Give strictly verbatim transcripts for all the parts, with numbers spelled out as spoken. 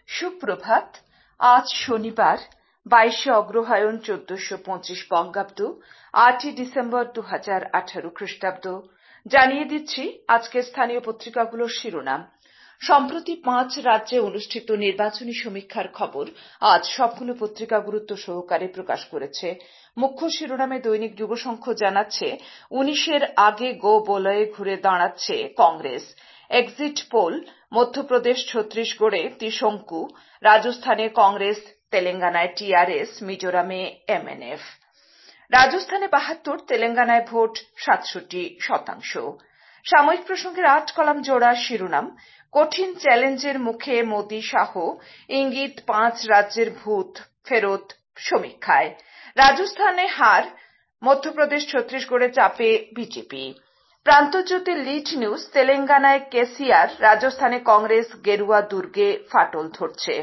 সুপ্রভাত। আজ শনিবার বাইশে অগ্রহায়ণ চোদ্দশো পঁচিশ বঙ্গাব্দ, আটই ডিসেম্বর দু হাজার আঠারো খ্রিস্টাব্দ। জানিয়ে দিচ্ছি আজকের স্থানীয় পত্রিকাগুলোর শিরোনাম। সম্প্রতি পাঁচ রাজ্যে অনুষ্ঠিত নির্বাচনী সমীক্ষার খবর আজ সবগুলো পত্রিকা গুরুত্ব সহকারে প্রকাশ করেছে। মুখ্য শিরোনামে দৈনিক যুগশঙ্খ জানাচ্ছে, উনিশের আগে গো বলয়ে ঘুরে দাঁড়াচ্ছে কংগ্রেস। এক্সিট পোল মধ্যপ্রদেশ ছত্তিশগড়ে ত্রিশঙ্কু, রাজস্থানে কংগ্রেস, তেলেঙ্গানায় টিআরএস, মিজোরামে এমএনএফ। রাজস্থানে বাহাত্তর, তেলেঙ্গানায় ভোট সাতষট্টি শতাংশ। সাময়িক প্রসঙ্গের আট কলাম জোড়া শিরোনাম, কঠিন চ্যালেঞ্জের মুখে মোদি শাহ, ইঙ্গিত পাঁচ রাজ্যের ভূত ফেরত সমীক্ষায়। রাজস্থানে হার, মধ্যপ্রদেশ ছত্তিশগড়ে চাপে বিজেপি। প্রান্তজ্যোতির লিড নিউজ, তেলেঙ্গানায় কেসিআর, রাজস্থানে কংগ্রেস গেরুয়া দুর্গে ফাটল ধরছে।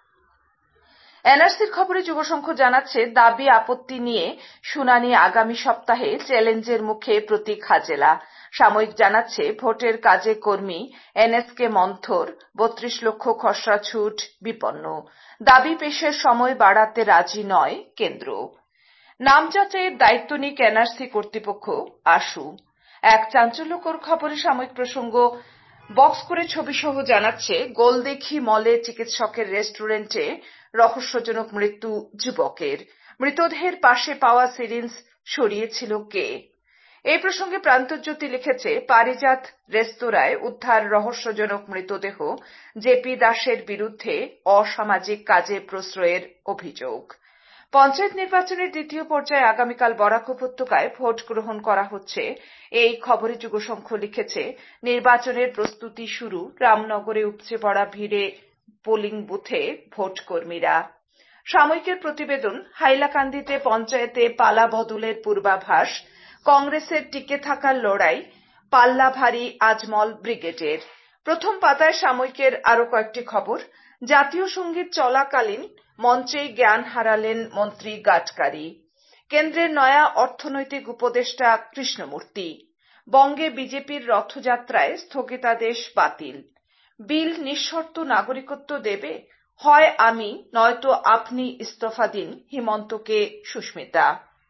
এনআরসির খবরে যুগশঙ্খ জানাচ্ছে, দাবি আপত্তি নিয়ে শুনানি আগামী সপ্তাহে, চ্যালেঞ্জের মুখে প্রতীক হাজেলা। সাময়িক জানাচ্ছে, ভোটের কাজে কর্মী এনএসকে মন্থর, বত্রিশ লক্ষ খসড়া ছুট বিপন্ন। দাবি পেশের সময় বাড়াতে রাজি নয় কেন্দ্র। নাম যাচাইয়ের দায়িত্ব নিক এনআরসি কর্তৃপক্ষ, আশু। এক চাঞ্চল্যকর খবরে সাময়িক প্রসঙ্গ বক্স করে ছবি সহ জানাচ্ছে, গোলদেখি মলে চিকিৎসকের রেস্টুরেন্টে রহস্যজনক মৃত্যু যুবকের। মৃতদেহের পাশে পাওয়া সিরিঞ্জ সরিয়েছিল কে? এই প্রসঙ্গে প্রান্তজ্যোতি লিখেছে, পারিজাত রেস্তোরাঁয় উদ্ধার রহস্যজনক মৃতদেহ, জেপি দাসের বিরুদ্ধে অসামাজিক কাজে প্রশ্রয়ের অভিযোগ। পঞ্চায়েত নির্বাচনের দ্বিতীয় পর্যায়ে আগামীকাল বরাক উপত্যকায় ভোট গ্রহণ করা হচ্ছে। এই খবরে যুগশঙ্খ লিখেছে, নির্বাচনের প্রস্তুতি শুরু, রামনগরে উপচে পড়া ভিড়ে পোলিং বুথে ভোট কর্মীরা। সাময়িকের প্রতিবেদন, হাইলাকান্দিতে পঞ্চায়েতে পালা বদলের পূর্বাভাস, কংগ্রেসের টিকে থাকার লড়াই, পাল্লা ভারী আজমল ব্রিগেডের। প্রথম পাতায় সাময়িকের আরো কয়েকটি খবর। জাতীয় সঙ্গীত চলাকালীন মঞ্চেই জ্ঞান হারালেন মন্ত্রী গাডকারি। কেন্দ্রের নয়া অর্থনৈতিক উপদেষ্টা কৃষ্ণমূর্তি। বঙ্গে বিজেপির রথযাত্রায় স্থগিতাদেশ বাতিল। বিল নিঃশর্ত নাগরিকত্ব দেবে, হয় আমি নয়তো আপনি ইস্তফা দিন, হিমন্তকে সুস্মিতা।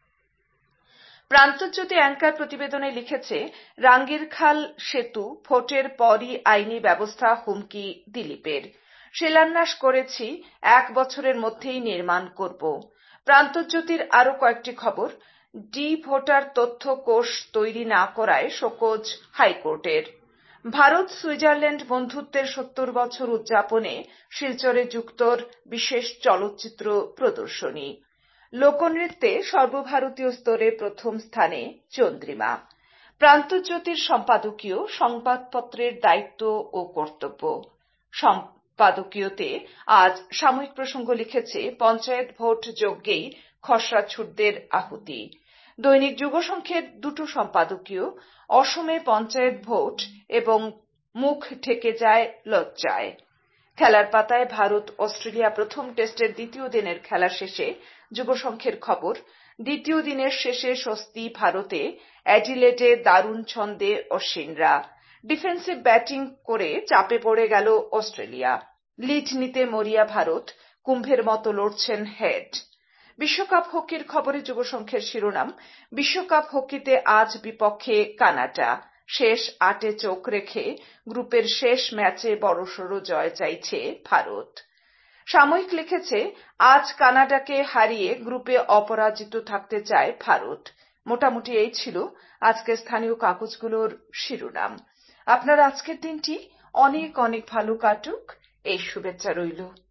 প্রান্তজ্যোতি অ্যাঙ্কার প্রতিবেদনে লিখেছে, রাঙ্গিরখাল সেতু ভোটের পরই আইনি ব্যবস্থা হুমকি দিলীপের। শিলান্যাস করেছি, এক বছরের মধ্যেই নির্মাণ করব। প্রান্তজ্যোতির আরো কয়েকটি খবর। ডি ভোটার তথ্য কোষ তৈরি না করায় শোকজ হাইকোর্টের। ভারত সুইজারল্যান্ড বন্ধুত্বের সত্তর বছর উদযাপনে শিলচরে যুক্তর বিশেষ চলচ্চিত্র প্রদর্শনী। লোকনৃত্যে সর্বভারতীয় স্তরে প্রথম স্থানে চন্দ্রিমা। প্রান্তজ্যোতির সম্পাদকীয়, সংবাদপত্রের দায়িত্ব ও কর্তব্য। সম্পাদকীয়তে আজ সাময়িক প্রসঙ্গ লিখেছে, পঞ্চায়েত ভোট যজ্ঞেই খসড়া ছুটদের আহুতি। দৈনিক যুগশঙ্খের দুটো সম্পাদকীয়, অসমে পঞ্চায়েত ভোট এবং মুখ ঢেকে যায় লজ্জায়। খেলার পাতায় ভারত অস্ট্রেলিয়া প্রথম টেস্টের দ্বিতীয় দিনের খেলা শেষে যুগশঙ্খের খবর, দ্বিতীয় দিনের শেষে স্বস্তি ভারতে, অ্যাডিলেডে দারুণ ছন্দে অশ্বিনরা। ডিফেন্সিভ ব্যাটিং করে চাপে পড়ে গেল অস্ট্রেলিয়া। লিড নিতে মরিয়া ভারত, কুম্ভের মতো লড়ছেন হেড। বিশ্বকাপ হকির খবরে যুগশঙ্খের শিরোনাম, বিশ্বকাপ হকিতে আজ বিপক্ষে কানাডা, শেষ আটে চোখ রেখে গ্রুপের শেষ ম্যাচে বড়সড় জয় চাইছে ভারত। সাময়িক লিখেছে, আজ কানাডাকে হারিয়ে গ্রুপে অপরাজিত থাকতে চায় ভারত। মোটামুটি এই ছিল আজকের স্থানীয় কাগজগুলোর শিরোনাম। আপনার আজকের দিনটি অনেক অনেক ভালো কাটুক, এই শুভেচ্ছা রইল।